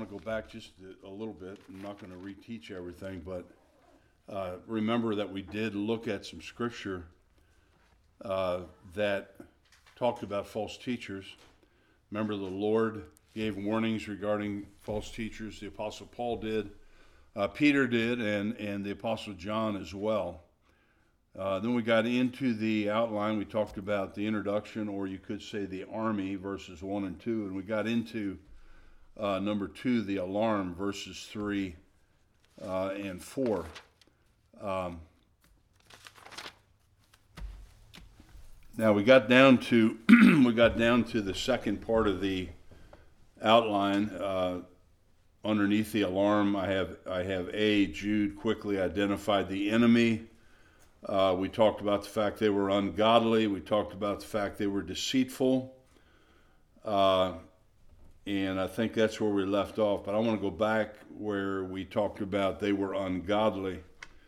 want to go back just a little bit. I'm not going to reteach everything, but remember that we did look at some scripture that talked about false teachers. Remember, the Lord gave warnings regarding false teachers. The Apostle Paul did, Peter did, and the Apostle John as well. Then we got into the outline. We talked about the introduction, or you could say the army, verses 1 and 2. And we got into number 2, the alarm, verses 3 and 4. Now we got down to the second part of the outline. Underneath the alarm, I have Jude quickly identified the enemy. We talked about the fact they were ungodly. We talked about the fact they were deceitful. And I think that's where we left off. But I want to go back where we talked about they were ungodly.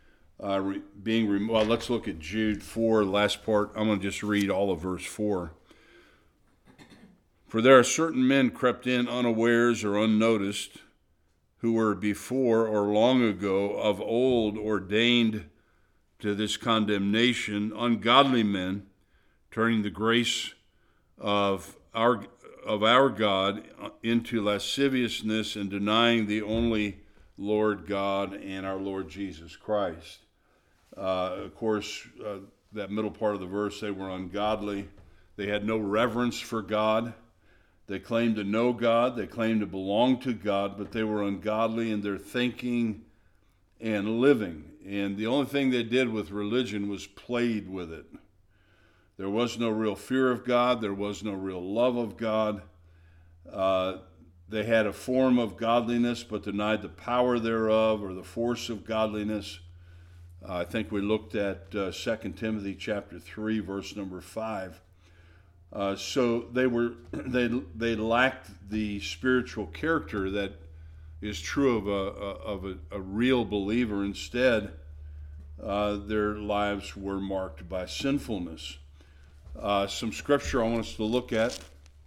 Let's look at Jude 4, last part. I'm going to just read all of verse 4. For there are certain men crept in unawares or unnoticed, who were before or long ago of old ordained to this condemnation, ungodly men, turning the grace of our God into lasciviousness and denying the only Lord God and our Lord Jesus Christ. Of course, that middle part of the verse, they were ungodly. They had no reverence for God. They claimed to know God. They claimed to belong to God, but they were ungodly in their thinking and living. And the only thing they did with religion was played with it. There was no real fear of God. There was no real love of God. They had a form of godliness, but denied the power thereof or the force of godliness. I think we looked at 2 Timothy chapter 3, verse number 5. So they lacked the spiritual character that is true of a real believer. Instead, their lives were marked by sinfulness. Some scripture I want us to look at,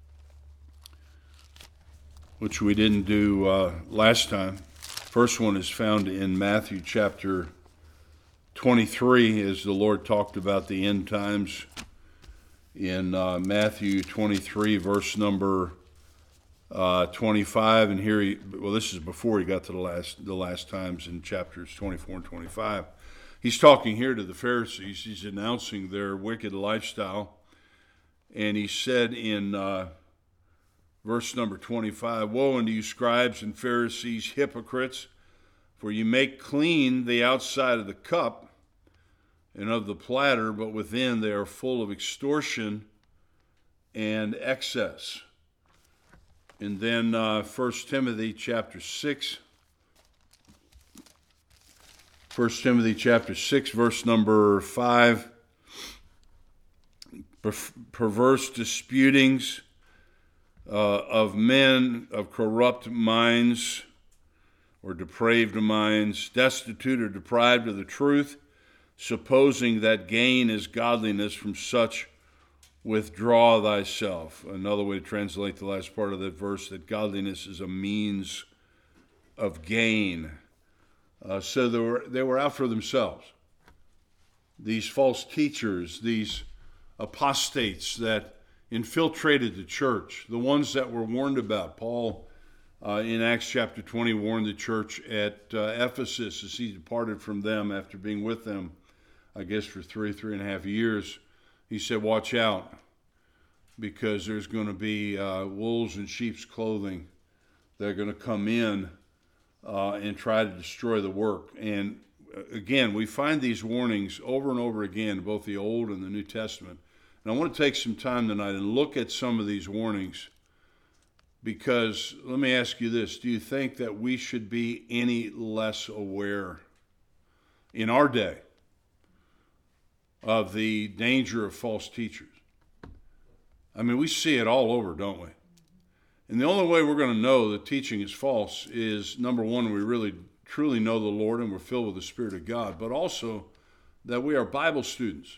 which we didn't do last time. First one is found in Matthew chapter 23, as the Lord talked about the end times. In Matthew 23, verse number 25, and here this is before he got to the last times in chapters 24 and 25. He's talking here to the Pharisees. He's announcing their wicked lifestyle, and he said in verse number 25, "Woe unto you, scribes and Pharisees, hypocrites, for you make clean the outside of the cup and of the platter, but within they are full of extortion and excess." And then 1 Timothy chapter 6. 1 Timothy chapter 6, verse number 5. Perverse disputings of men of corrupt minds or depraved minds, destitute or deprived of the truth, supposing that gain is godliness, from such withdraw thyself. Another way to translate the last part of that verse, that godliness is a means of gain. So they were out for themselves. These false teachers, these apostates that infiltrated the church, the ones that were warned about. Paul, in Acts chapter 20, warned the church at Ephesus as he departed from them after being with them, I guess, for three and a half years. He said, watch out, because there's going to be wolves in sheep's clothing. They're going to come in and try to destroy the work. And again, we find these warnings over and over again, both the Old and the New Testament. And I want to take some time tonight and look at some of these warnings, because let me ask you this. Do you think that we should be any less aware in our day of the danger of false teachers? I mean, we see it all over, don't we? And the only way we're going to know that teaching is false is, number one, we really truly know the Lord and we're filled with the Spirit of God, but also that we are Bible students.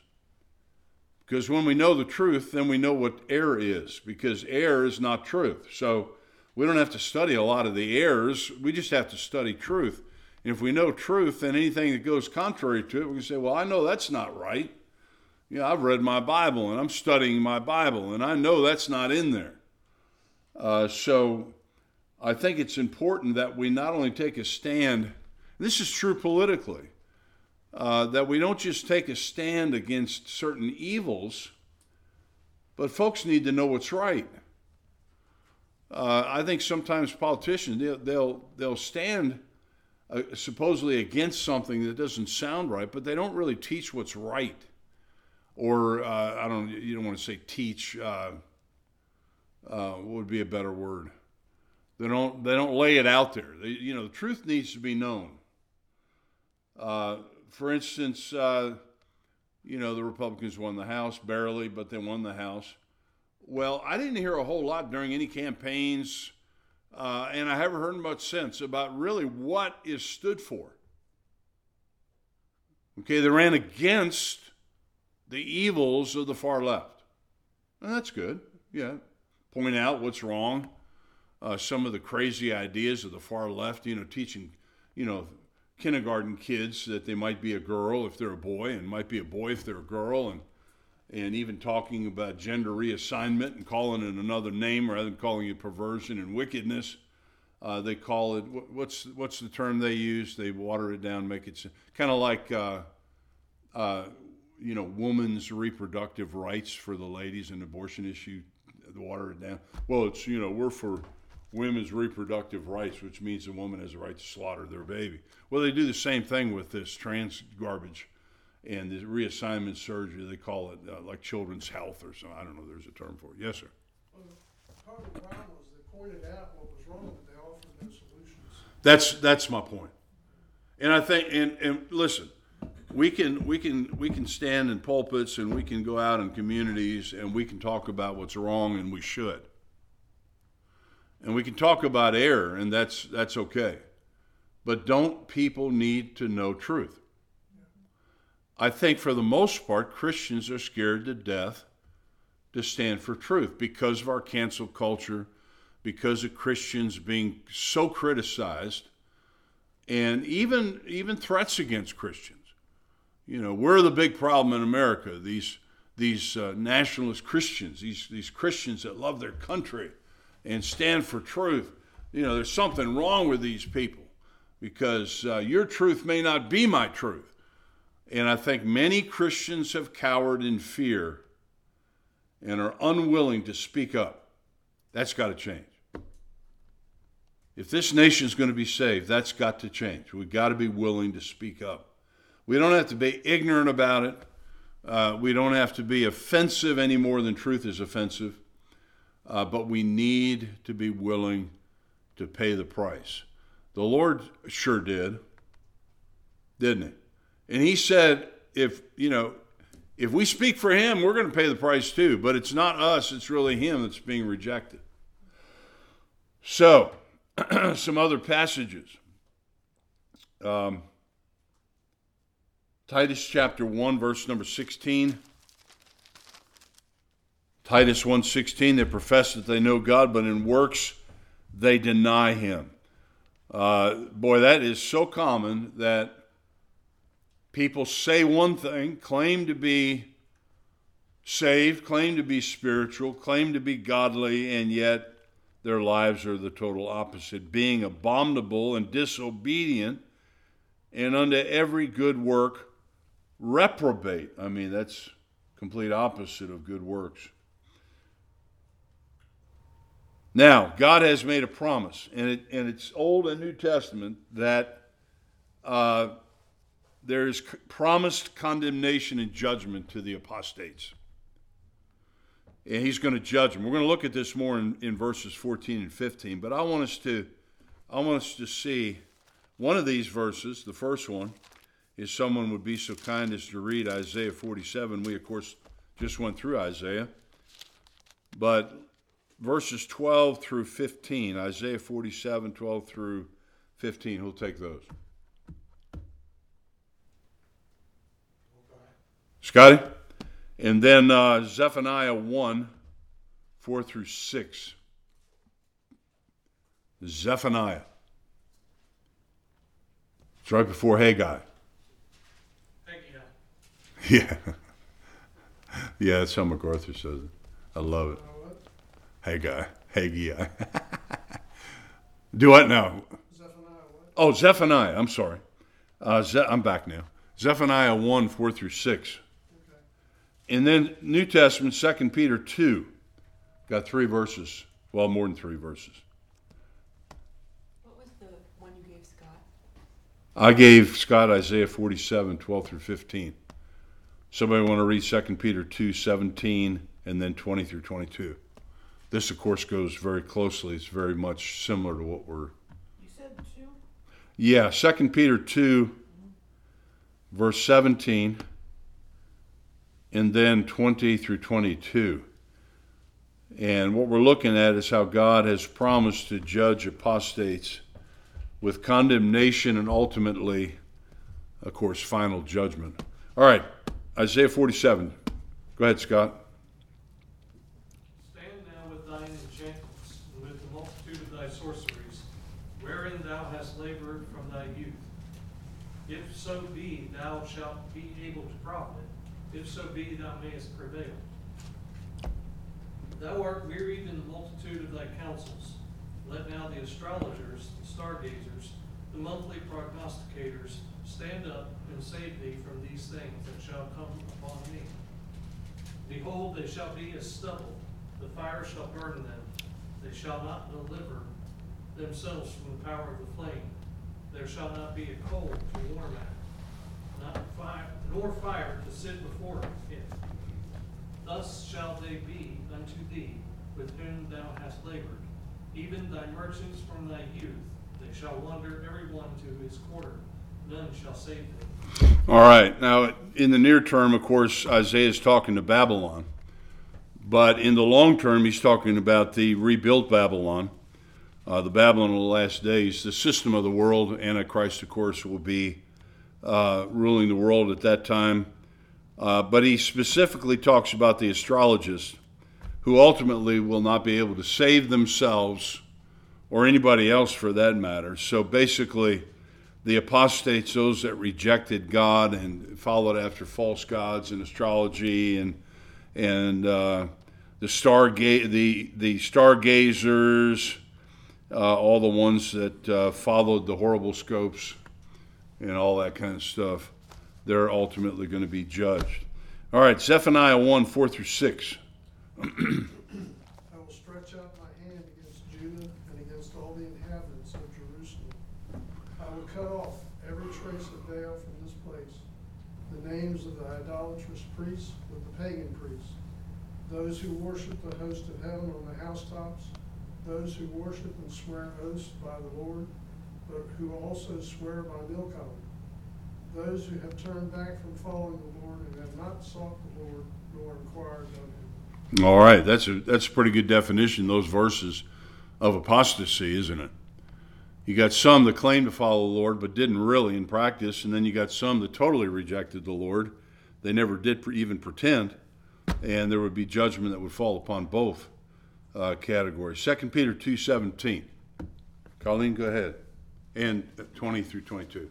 Because when we know the truth, then we know what error is, because error is not truth. So We don't have to study a lot of the errors. We just have to study truth. And if we know truth, then anything that goes contrary to it, we can say, well, I know that's not right. I've read my Bible, and I'm studying my Bible, and I know that's not in there. So I think it's important that we not only take a stand, this is true politically, that we don't just take a stand against certain evils, but folks need to know what's right. I think sometimes politicians, they'll stand supposedly against something that doesn't sound right, but they don't really teach what's right. Or you don't want to say teach. What would be a better word? They don't lay it out there. The truth needs to be known. For instance, the Republicans won the House barely, but they won the House. Well, I didn't hear a whole lot during any campaigns, and I haven't heard much since about really what is stood for. Okay, they ran against the evils of the far left. And that's good, yeah. Point out what's wrong. Some of the crazy ideas of the far left, teaching, kindergarten kids that they might be a girl if they're a boy and might be a boy if they're a girl, and even talking about gender reassignment and calling it another name rather than calling it perversion and wickedness. They call it, what's the term they use? They water it down, make it kind of like, women's reproductive rights for the ladies, an abortion issue, they water it down. Well, it's, we're for women's reproductive rights, which means a woman has a right to slaughter their baby. Well, they do the same thing with this trans garbage and the reassignment surgery. They call it like children's health or something. I don't know, there's a term for it. Yes, sir. Well, part of the problem was they pointed out what was wrong, but they offered no solutions. That's my point. And I think, and listen, we can stand in pulpits and we can go out in communities and we can talk about what's wrong, and we should. And we can talk about error, and that's okay. But don't people need to know truth? I think for the most part, Christians are scared to death to stand for truth because of our cancel culture, because of Christians being so criticized, and even threats against Christians. We're the big problem in America. These nationalist Christians, these Christians that love their country and stand for truth. There's something wrong with these people because your truth may not be my truth. And I think many Christians have cowered in fear and are unwilling to speak up. That's got to change. If this nation's going to be saved, that's got to change. We've got to be willing to speak up. We don't have to be ignorant about it. We don't have to be offensive any more than truth is offensive. But we need to be willing to pay the price. The Lord sure did, didn't he? And he said, if we speak for him, we're going to pay the price too. But it's not us, it's really him that's being rejected. So, some other passages. Titus chapter 1, verse number 16. Titus 1:16, they profess that they know God, but in works they deny him. Boy, that is so common that people say one thing, claim to be saved, claim to be spiritual, claim to be godly, and yet their lives are the total opposite, being abominable and disobedient, and unto every good work reprobate. I mean, that's complete opposite of good works. Now, God has made a promise, and it's Old and New Testament, that there's promised condemnation and judgment to the apostates. And he's going to judge them. We're going to look at this more in verses 14 and 15, but I want us to see one of these verses. The first one is, someone would be so kind as to read Isaiah 47. We, of course, just went through Isaiah. But verses 12 through 15, Isaiah 47, 12 through 15, who'll take those? Scotty? And then Zephaniah 1, 4 through 6. Zephaniah. It's right before Haggai. Yeah. Yeah, that's how MacArthur says it. I love it. Haggai. Do what now? Zephaniah what? Oh, Zephaniah. I'm sorry. I'm back now. Zephaniah 1, 4 through 6. Okay. And then New Testament, 2 Peter 2. Got 3 verses. Well, more than 3 verses. What was the one you gave Scott? I gave Scott Isaiah 47, 12 through 15. Somebody want to read 2 Peter 2, 17, and then 20 through 22. This, of course, goes very closely. It's very much similar to what we're... You said 2? Yeah, 2 Peter 2, verse 17, and then 20 through 22. And what we're looking at is how God has promised to judge apostates with condemnation and ultimately, of course, final judgment. All right, Isaiah 47. Go ahead, Scott. Stand now with thine enchantments, and with the multitude of thy sorceries, wherein thou hast labored from thy youth. If so be thou shalt be able to profit, if so be thou mayest prevail. Thou art wearied in the multitude of thy counsels. Let now the astrologers, the stargazers, the monthly prognosticators stand up and save thee from these things that shall come upon me. Behold, they shall be as stubble, the fire shall burn them. They shall not deliver themselves from the power of the flame. There shall not be a coal to warm at, not fire, nor fire to sit before it. Thus shall they be unto thee, with whom thou hast labored, even thy merchants from thy youth. They shall wander every one to his quarter. None shall save them. All right. Now, in the near term, of course, Isaiah is talking to Babylon. But in the long term, he's talking about the rebuilt Babylon, the Babylon of the last days. The system of the world, Antichrist, of course, will be ruling the world at that time. But he specifically talks about the astrologists, who ultimately will not be able to save themselves or anybody else for that matter. So basically, the apostates, those that rejected God and followed after false gods and astrology and the stargazers, all the ones that followed the horrible scopes and all that kind of stuff, they're ultimately going to be judged. All right, Zephaniah 1, 4 through 6. I will stretch out my hand against Judah and against all the inhabitants of Jerusalem. I will cut off every trace of Baal from this place, the names of the idolatrous priests with the pagan priests, those who worship the host of heaven on the housetops, those who worship and swear oaths by the Lord, but who also swear by Milcom, those who have turned back from following the Lord and have not sought the Lord nor inquired of him. All right, that's a pretty good definition, those verses of apostasy, isn't it? You got some that claimed to follow the Lord but didn't really in practice, and then you got some that totally rejected the Lord. They never did even pretend, and there would be judgment that would fall upon both categories. 2 Peter 2:17. Colleen, go ahead. And 20 through 22.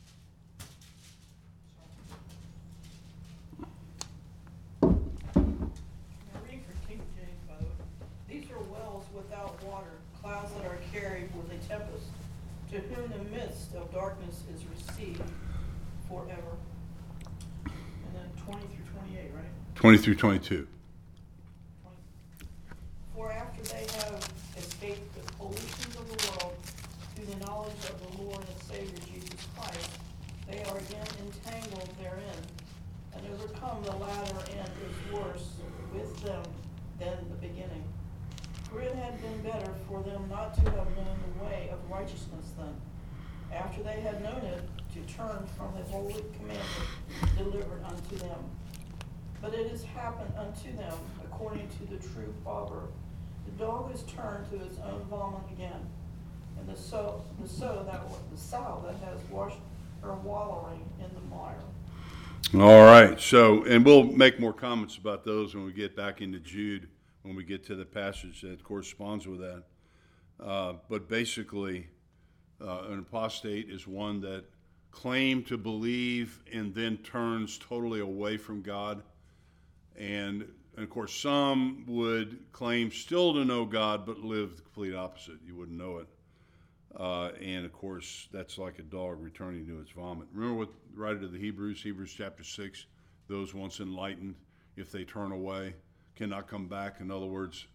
Reading from King James, by the way. These are wells without water, clouds that are carried with a tempest, to whom the midst of darkness is received forever. And then 20 through 28, right? 20 through 22. 20. For after they have escaped the pollutions of the world through the knowledge of the Lord and Savior Jesus Christ, they are again entangled therein, and overcome. The latter end is worse with them than the beginning. For it had been better for them not to have known the way of righteousness then, after they had known it, to turn from the holy commandment delivered unto them. But it has happened unto them according to the true proverb. The dog is turned to its own vomit again, and the sow that has washed her wallowing in the mire. All right, so, and we'll make more comments about those when we get back into Jude, when we get to the passage that corresponds with that. But basically, an apostate is one that claims to believe and then turns totally away from God. And of course, some would claim still to know God, but live the complete opposite. You wouldn't know it. And of course, that's like a dog returning to its vomit. Remember what the writer to the Hebrews chapter 6, those once enlightened, if they turn away, cannot come back. In other words,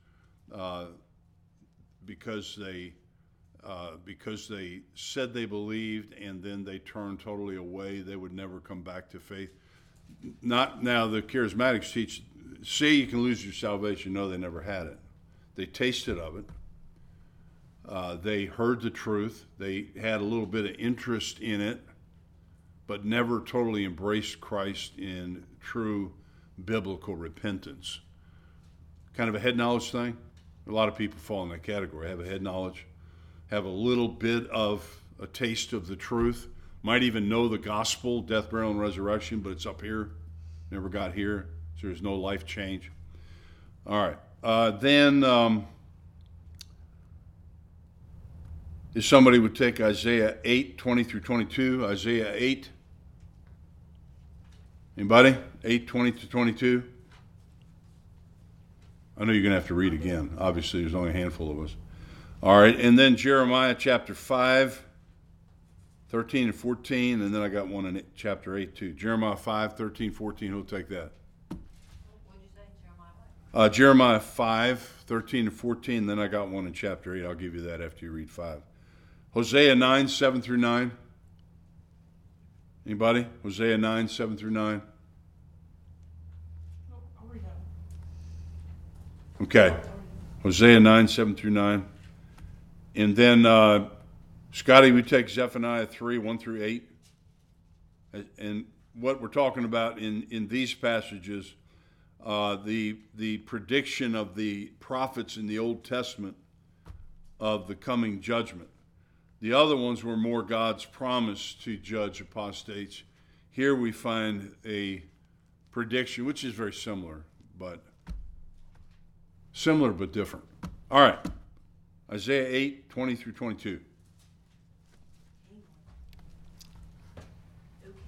because they said they believed and then they turned totally away, they would never come back to faith. Not now. The charismatics teach, say you can lose your salvation. No, they never had it. They tasted of it. They heard the truth. They had a little bit of interest in it, but never totally embraced Christ in true biblical repentance. Kind of a head knowledge thing. A lot of people fall in that category. Have a head knowledge, have a little bit of a taste of the truth, might even know the gospel, death, burial, and resurrection, but it's up here, never got here, so there's no life change. All right. Then if somebody would take Isaiah 8, 20 through 22, Isaiah 8. Anybody? 8, 20 to 22. I know you're going to have to read again. Obviously, there's only a handful of us. All right, and then Jeremiah chapter 5, 13 and 14, and then I got one in chapter 8 too. Jeremiah 5, 13, 14, who'll take that? What did you say, Jeremiah? Jeremiah 5, 13 and 14, then I got one in chapter 8. I'll give you that after you read 5. Hosea 9, 7 through 9. Anybody? Hosea 9, 7 through 9. I'll read that. Okay. Hosea 9, 7 through 9. And then, Scotty, we take Zephaniah 3, 1 through 8. And what we're talking about in these passages, the prediction of the prophets in the Old Testament of the coming judgment. The other ones were more God's promise to judge apostates. Here we find a prediction, which is very similar but different. All right. Isaiah 8, 20 through 22. Okay.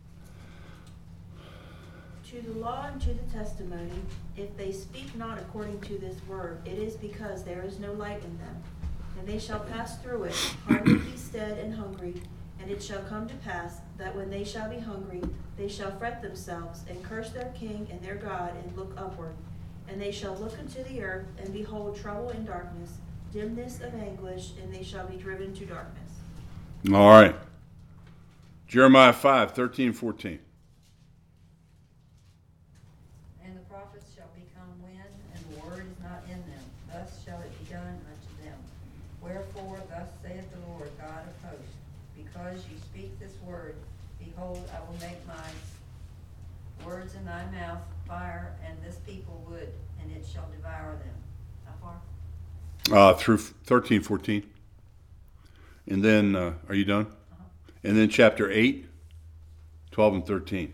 To the law and to the testimony, if they speak not according to this word, it is because there is no light in them. And they shall pass through it, hardly be stead and hungry. And it shall come to pass that when they shall be hungry, they shall fret themselves, and curse their king and their God, and look upward. And they shall look unto the earth, and behold trouble and darkness, dimness of anguish, and they shall be driven to darkness. All right. Jeremiah 5, 13, 14. And the prophets shall become wind, and the word is not in them. Thus shall it be done unto them. Wherefore, thus saith the Lord God of hosts, because ye speak this word, behold, I will make my words in thy mouth fire, and this people wood, and it shall devour them. How far? Through 13, 14. And then, are you done? And then chapter 8, 12 and 13.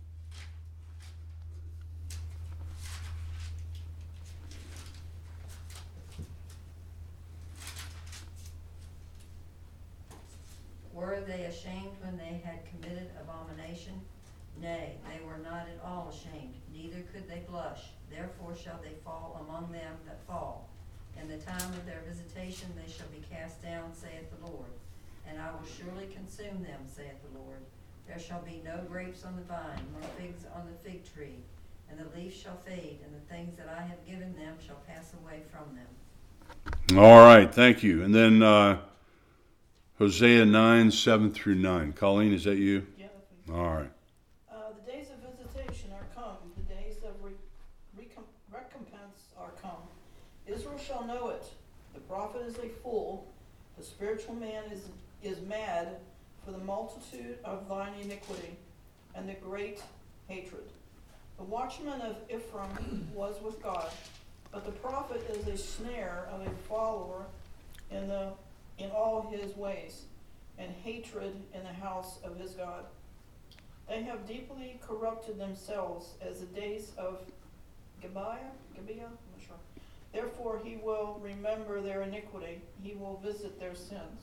Were they ashamed when they had committed abomination? Nay, they were not at all ashamed, neither could they blush. Therefore shall they fall among them that fall. In the time of their visitation they shall be cast down, saith the Lord. And I will surely consume them, saith the Lord. There shall be no grapes on the vine, nor figs on the fig tree. And the leaf shall fade, and the things that I have given them shall pass away from them. All right, thank you. And then Hosea 9, 7 through 9. Colleen, is that you? Yeah, that's me. All right. The days of visitation are come, the days of recompense are come. Israel shall know it. The prophet is a fool, the spiritual man is mad for the multitude of thine iniquity and the great hatred. The watchman of Ephraim was with God, but the prophet is a snare of a follower in all his ways, and hatred in the house of his God. They have deeply corrupted themselves as the days of Gibeah, I'm not sure. Therefore he will remember their iniquity, he will visit their sins.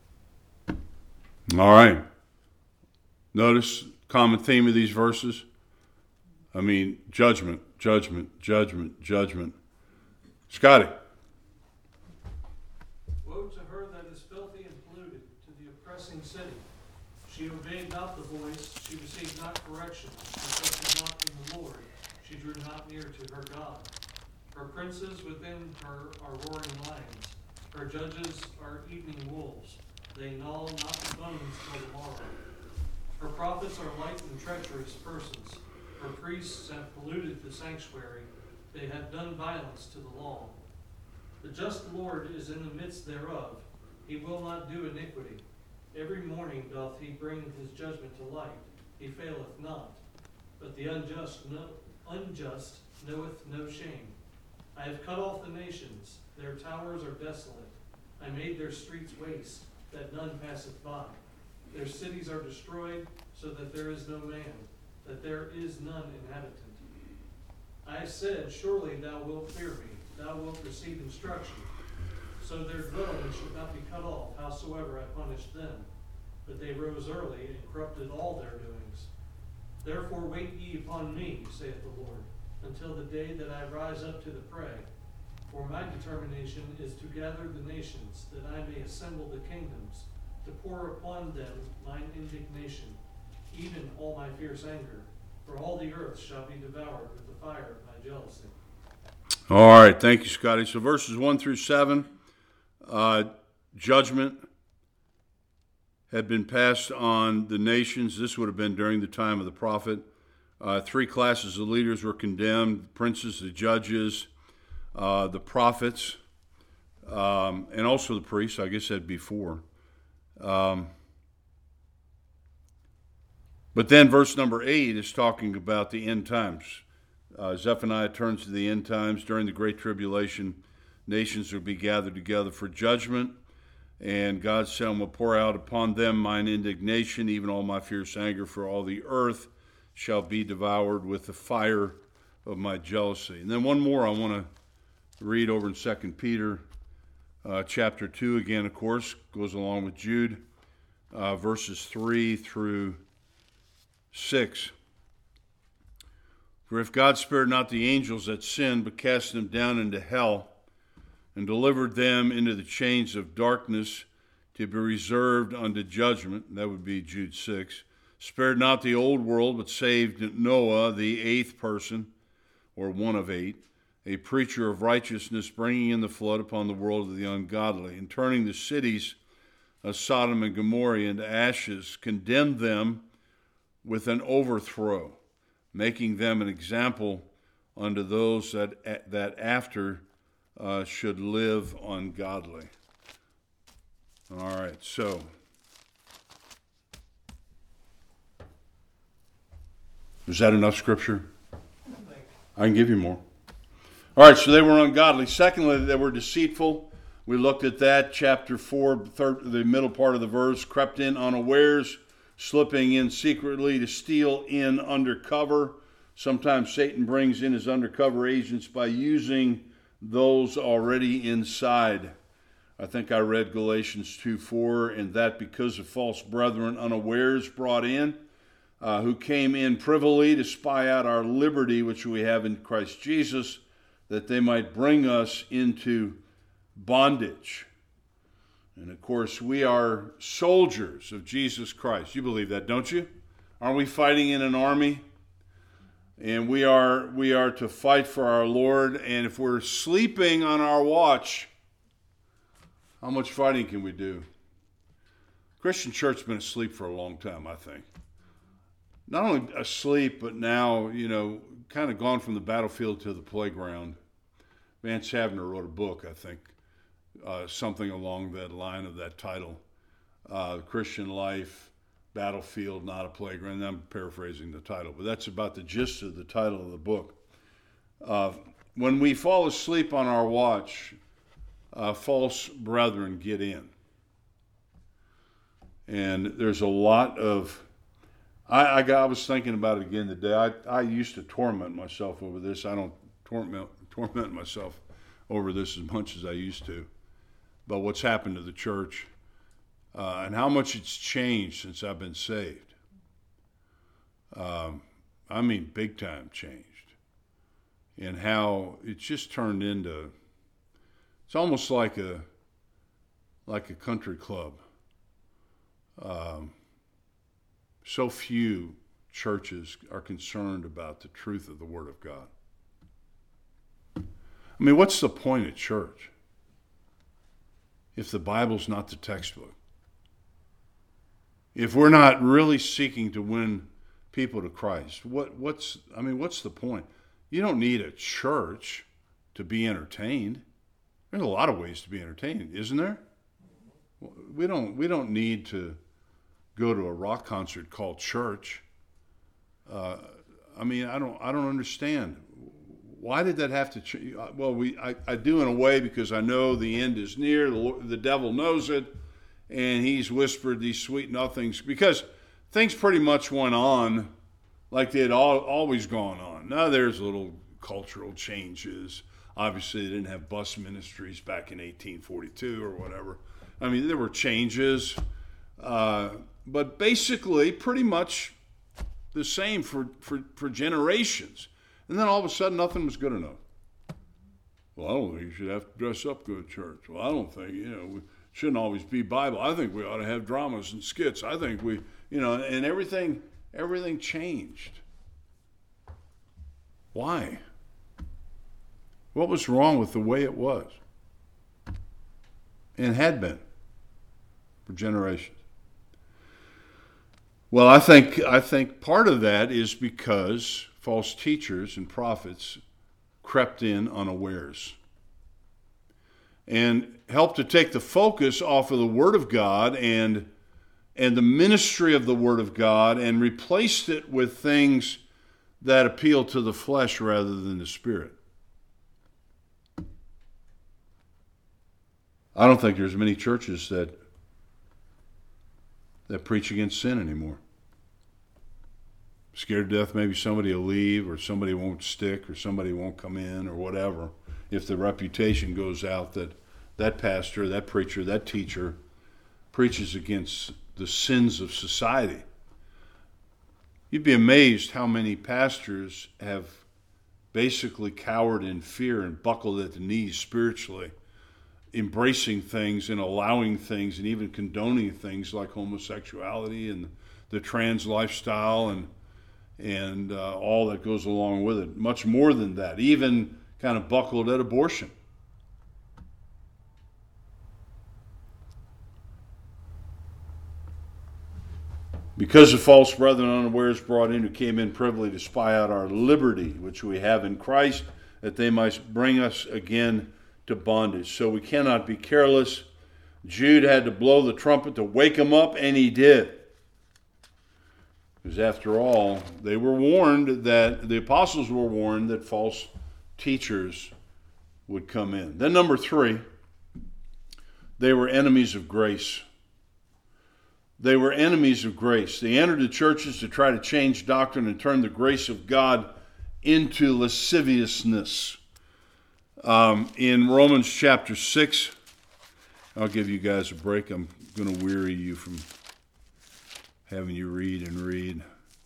All right. Notice common theme of these verses. I mean, judgment, judgment, judgment, judgment. Scotty. Woe to her that is filthy and polluted, to the oppressing city. She obeyed not the voice, she received not correction, she trusted not in the Lord, she drew not near to her God. Her princes within her are roaring lions, her judges are evening wolves. They gnaw not the bones till the morrow. Her prophets are light and treacherous persons. Her priests have polluted the sanctuary. They have done violence to the law. The just Lord is in the midst thereof. He will not do iniquity. Every morning doth he bring his judgment to light. He faileth not. But the unjust knoweth no shame. I have cut off the nations. Their towers are desolate. I made their streets waste, that none passeth by. Their cities are destroyed, so that there is no man, that there is none inhabitant. I said, surely thou wilt fear me, thou wilt receive instruction. So their dwelling should not be cut off, howsoever I punished them. But they rose early, and corrupted all their doings. Therefore wait ye upon me, saith the Lord, until the day that I rise up to the prey. For my determination is to gather the nations, that I may assemble the kingdoms, to pour upon them mine indignation, even all my fierce anger. For all the earth shall be devoured with the fire of my jealousy. All right, thank you, Scotty. So verses 1 through 7, judgment had been passed on the nations. This would have been during the time of the prophet. 3 classes of leaders were condemned: the princes, the judges, the prophets, and also the priests. I guess that before. But then verse number 8 is talking about the end times. Zephaniah turns to the end times. During the Great Tribulation, nations will be gathered together for judgment, and God said, I will pour out upon them mine indignation, even all my fierce anger, for all the earth shall be devoured with the fire of my jealousy. And then one more I want to read over in 2 Peter chapter 2, again, of course, goes along with Jude, verses 3 through 6. For if God spared not the angels that sinned, but cast them down into hell, and delivered them into the chains of darkness to be reserved unto judgment, that would be Jude 6, spared not the old world, but saved Noah, the 8th person, or one of 8, a preacher of righteousness, bringing in the flood upon the world of the ungodly, and turning the cities of Sodom and Gomorrah into ashes, condemned them with an overthrow, making them an example unto those that after should live ungodly. All right, so is that enough scripture? I can give you more. All right, so they were ungodly. Secondly, they were deceitful. We looked at that, chapter 4, the middle part of the verse, crept in unawares, slipping in secretly to steal in undercover. Sometimes Satan brings in his undercover agents by using those already inside. I think I read Galatians 2:4, and that because of false brethren unawares brought in, who came in privily to spy out our liberty which we have in Christ Jesus, that they might bring us into bondage. And of course, we are soldiers of Jesus Christ. You believe that, don't you? Aren't we fighting in an army? And we are to fight for our Lord. And if we're sleeping on our watch, how much fighting can we do? Christian church's been asleep for a long time, I think. Not only asleep, but now, kind of gone from the battlefield to the playground. Vance Havner wrote a book, I think, something along that line of that title, Christian Life, Battlefield, Not a Playground. I'm paraphrasing the title, but that's about the gist of the title of the book. When we fall asleep on our watch, false brethren get in. And there's a lot of... I was thinking about it again today. I used to torment myself over this. I don't torment myself. over this as much as I used to, but what's happened to the church and how much it's changed since I've been saved. I mean, big time changed. And how it's just turned into, it's almost like a country club. So few churches are concerned about the truth of the Word of God. I mean, what's the point of church if the Bible's not the textbook? If we're not really seeking to win people to Christ, what's the point? You don't need a church to be entertained. There's a lot of ways to be entertained, isn't there? We don't need to go to a rock concert called church. I don't understand. Why did that have to change? Well, I do in a way because I know the end is near. The devil knows it, and he's whispered these sweet nothings because things pretty much went on like they had always gone on. Now there's little cultural changes. Obviously, they didn't have bus ministries back in 1842 or whatever. I mean, there were changes, but basically pretty much the same for generations. And then all of a sudden, nothing was good enough. Well, I don't think you should have to dress up good, church. Well, I don't think, we shouldn't always be Bible. I think we ought to have dramas and skits. I think and everything changed. Why? What was wrong with the way it was? And had been for generations. Well, I think part of that is because false teachers and prophets crept in unawares and helped to take the focus off of the Word of God and the ministry of the Word of God and replaced it with things that appeal to the flesh rather than the Spirit. I don't think there's many churches that preach against sin anymore. Scared to death maybe somebody will leave or somebody won't stick or somebody won't come in or whatever. If the reputation goes out that pastor, that preacher, that teacher preaches against the sins of society. You'd be amazed how many pastors have basically cowered in fear and buckled at the knees spiritually, embracing things and allowing things and even condoning things like homosexuality and the trans lifestyle and all that goes along with it. Much more than that, even kind of buckled at abortion. Because the false brethren unawares brought in, who came in privily to spy out our liberty, which we have in Christ, that they might bring us again to bondage. So we cannot be careless. Jude had to blow the trumpet to wake him up, and he did. Because after all, they were warned that, the apostles were warned that false teachers would come in. Then number 3, they were enemies of grace. They were enemies of grace. They entered the churches to try to change doctrine and turn the grace of God into lasciviousness. In Romans chapter 6, I'll give you guys a break. I'm going to weary you from having you read and read.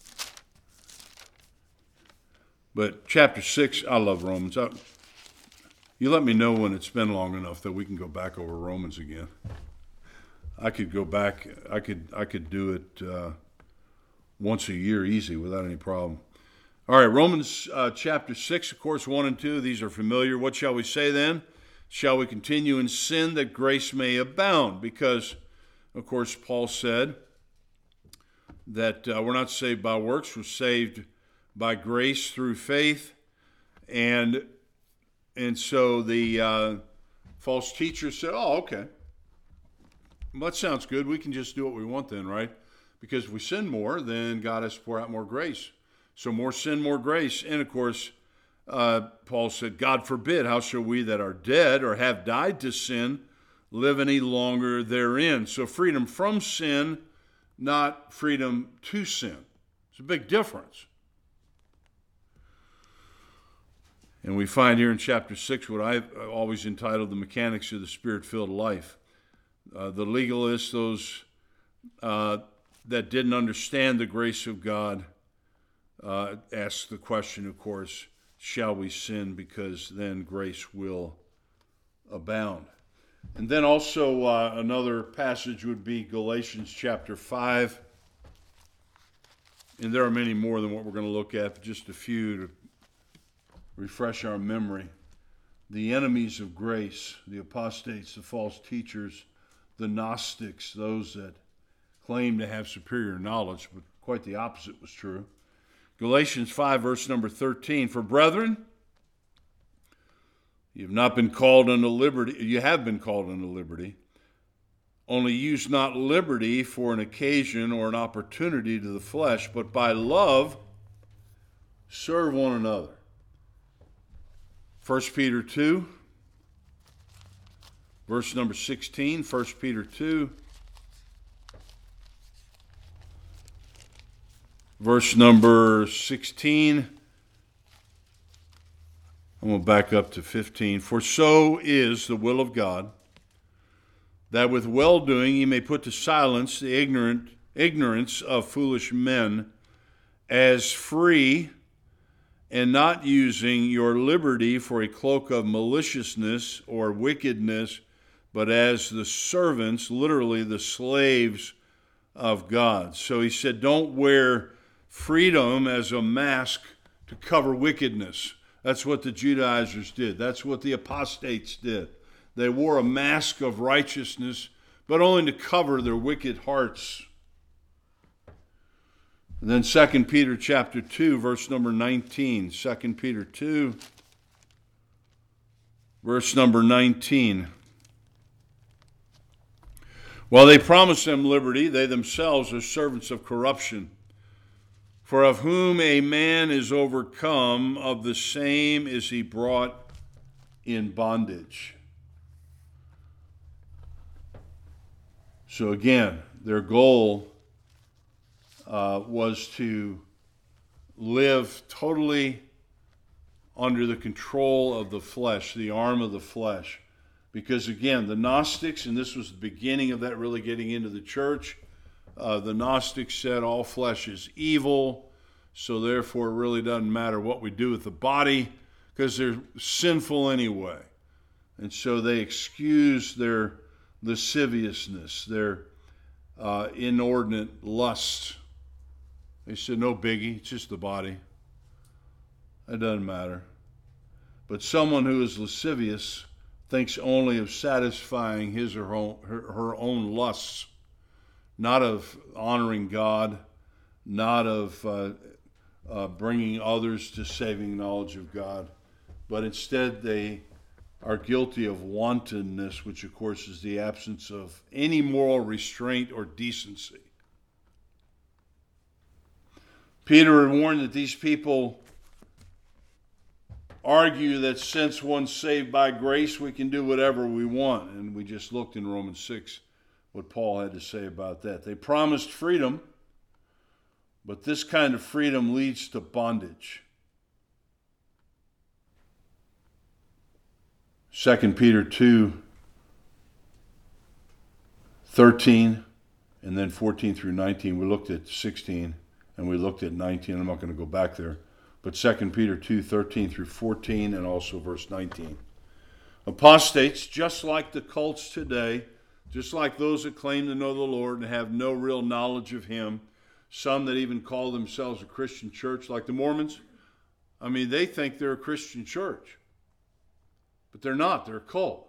But chapter 6, I love Romans. You let me know when it's been long enough that we can go back over Romans again. I could go back. I could do it once a year easy without any problem. All right, Romans chapter 6, of course, 1 and 2, these are familiar. What shall we say then? Shall we continue in sin that grace may abound? Because, of course, Paul said that we're not saved by works, we're saved by grace through faith. And so the false teachers said, oh, okay. Well, that sounds good. We can just do what we want then, right? Because if we sin more, then God has to pour out more grace. So more sin, more grace. And of course, Paul said, God forbid, how shall we that are dead or have died to sin live any longer therein? So freedom from sin, not freedom to sin. It's a big difference. And we find here in chapter 6 what I've always entitled the mechanics of the Spirit-filled life. The legalists, those that didn't understand the grace of God, asked the question, of course, shall we sin, because then grace will abound. And then also another passage would be Galatians chapter 5. And there are many more than what we're going to look at, but just a few to refresh our memory. The enemies of grace, the apostates, the false teachers, the Gnostics, those that claim to have superior knowledge, but quite the opposite was true. Galatians 5, verse number 13, for brethren, you have not been called unto liberty, you have been called unto liberty, only use not liberty for an occasion or an opportunity to the flesh, but by love serve one another. 1 Peter 2, verse number 16, 1 Peter 2, verse number 16, I'm going to back up to 15. For so is the will of God, that with well-doing ye may put to silence the ignorance of foolish men, as free and not using your liberty for a cloak of maliciousness or wickedness, but as the servants, literally the slaves of God. So he said, don't wear freedom as a mask to cover wickedness. That's what the Judaizers did. That's what the apostates did. They wore a mask of righteousness, but only to cover their wicked hearts. And then 2 Peter chapter 2, verse number 19. 2 Peter 2, verse number 19. While they promise them liberty, they themselves are servants of corruption. For of whom a man is overcome, of the same is he brought in bondage. So again, their goal was to live totally under the control of the flesh, the arm of the flesh. Because again, the Gnostics, and this was the beginning of that really getting into the church, the Gnostics said all flesh is evil, so therefore it really doesn't matter what we do with the body, because they're sinful anyway. And so they excuse their lasciviousness, their inordinate lusts. They said, no biggie, it's just the body. It doesn't matter. But someone who is lascivious thinks only of satisfying his or her own lusts, not of honoring God, not of bringing others to saving knowledge of God, but instead they are guilty of wantonness, which of course is the absence of any moral restraint or decency. Peter had warned that these people argue that since one's saved by grace, we can do whatever we want. And we just looked in Romans 6 what Paul had to say about that. They promised freedom, but this kind of freedom leads to bondage. 2 Peter 2, 13, and then 14 through 19. We looked at 16, and we looked at 19. I'm not going to go back there. But 2 Peter 2, 13 through 14, and also verse 19. Apostates, just like the cults today, just like those that claim to know the Lord and have no real knowledge of Him, some that even call themselves a Christian church, like the Mormons, I mean, they think they're a Christian church. But they're not. They're a cult.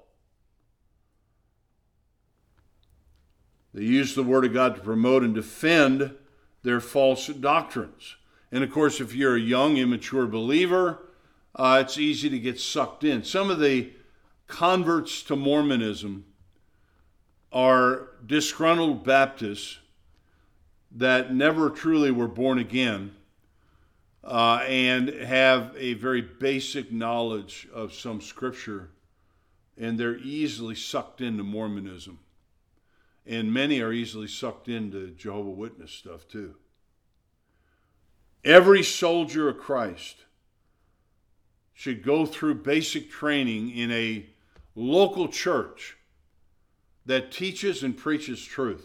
They use the Word of God to promote and defend their false doctrines. And of course, if you're a young, immature believer, it's easy to get sucked in. Some of the converts to Mormonism are disgruntled Baptists that never truly were born again and have a very basic knowledge of some scripture, and they're easily sucked into Mormonism. And many are easily sucked into Jehovah's Witness stuff too. Every soldier of Christ should go through basic training in a local church that teaches and preaches truth,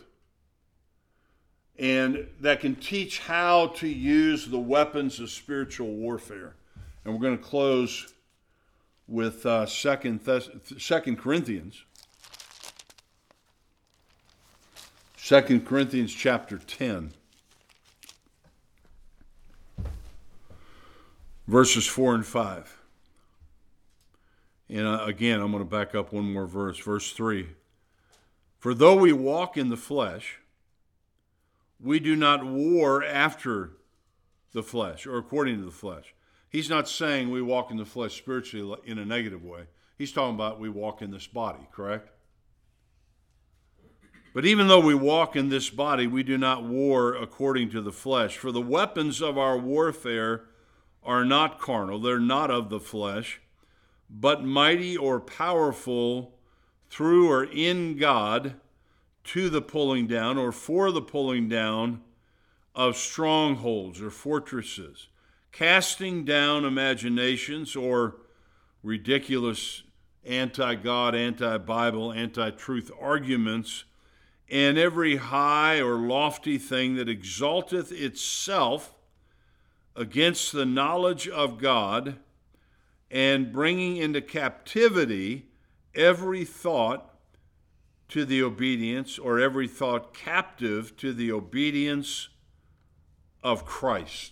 and that can teach how to use the weapons of spiritual warfare. And we're going to close with 2 Corinthians. 2 Corinthians chapter 10. Verses 4 and 5. And again, I'm going to back up one more verse. Verse 3. For though we walk in the flesh, we do not war after the flesh, or according to the flesh. He's not saying we walk in the flesh spiritually in a negative way. He's talking about we walk in this body, correct? But even though we walk in this body, we do not war according to the flesh. For the weapons of our warfare are not carnal, they're not of the flesh, but mighty or powerful through or in God to the pulling down or for the pulling down of strongholds or fortresses, casting down imaginations or ridiculous anti-God, anti-Bible, anti-truth arguments, and every high or lofty thing that exalteth itself against the knowledge of God, and bringing into captivity every thought to the obedience, or every thought captive to the obedience of Christ.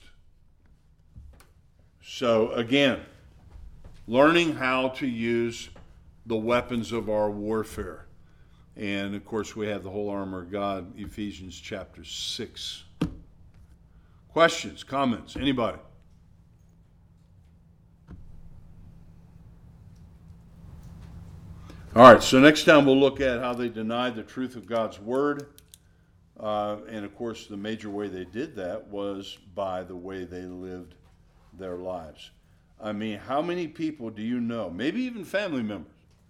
So again, learning how to use the weapons of our warfare. And of course we have the whole armor of God, Ephesians chapter 6. Questions, comments, anybody? All right, so next time we'll look at how they denied the truth of God's word. And of course, the major way they did that was by the way they lived their lives. I mean, how many people do you know, maybe even family members,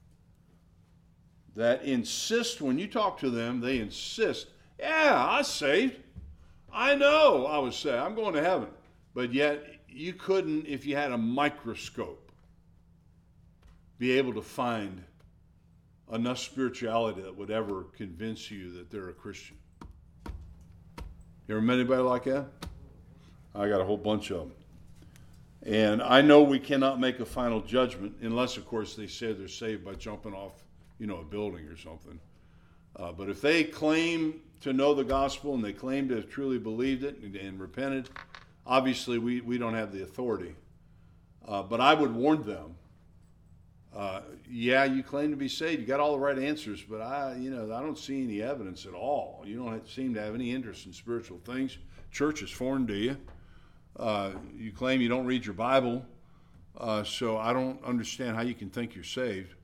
that insist, when you talk to them, they insist, yeah, I was saved. I know I was saved. I'm going to heaven. But yet, you couldn't, if you had a microscope, be able to find enough spirituality that would ever convince you that they're a Christian. You ever met anybody like that? I got a whole bunch of them. And I know we cannot make a final judgment unless, of course, they say they're saved by jumping off, a building or something. But if they claim to know the gospel and they claim to have truly believed it and repented, obviously we don't have the authority. But I would warn them, yeah, you claim to be saved, you got all the right answers, but I don't see any evidence at all. You don't seem to have any interest in spiritual things. Church is foreign to you. You claim you don't read your Bible, so I don't understand how you can think you're saved.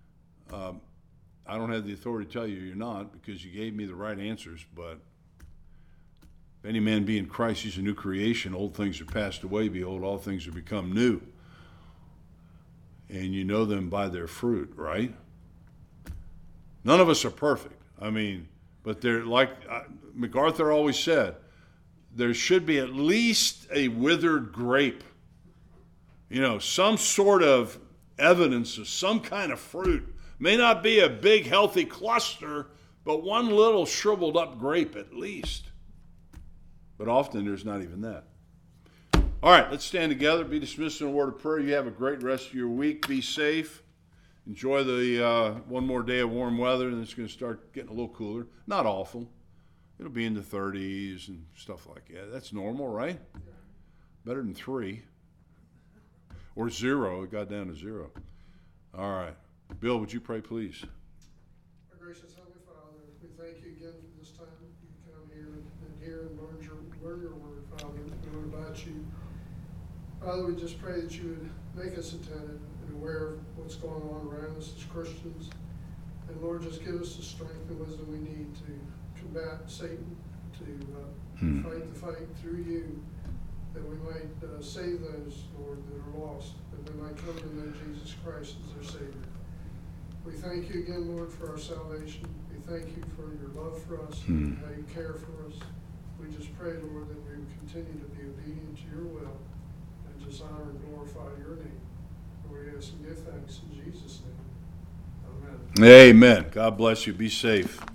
I don't have the authority to tell you you're not, because you gave me the right answers. But if any man be in Christ, he's a new creation. Old things are passed away. Behold, all things are become new. And you know them by their fruit, right? None of us are perfect. But they're like MacArthur always said, there should be at least a withered grape. Some sort of evidence of some kind of fruit. May not be a big, healthy cluster, but one little shriveled up grape at least. But often there's not even that. All right, let's stand together, be dismissed in a word of prayer. You have a great rest of your week. Be safe. Enjoy the one more day of warm weather, and it's going to start getting a little cooler. Not awful. It'll be in the 30s and stuff like that. That's normal, right? Better than 3. Or 0. It got down to 0. All right. Bill, would you pray, please? Our gracious Heavenly Father, we thank you again for this time you come here and hear and learn your word, Father, and learn about you. Father, we just pray that you would make us attentive and aware of what's going on around us as Christians. And Lord, just give us the strength and wisdom we need to combat Satan, to fight the fight through you, that we might save those, Lord, that are lost, that they might come to know Jesus Christ as their Savior. We thank you again, Lord, for our salvation. We thank you for your love for us and how you care for us. We just pray, Lord, that we would continue to be obedient to your will and just honor and glorify your name. We ask and give thanks in Jesus' name. Amen. Amen. God bless you. Be safe.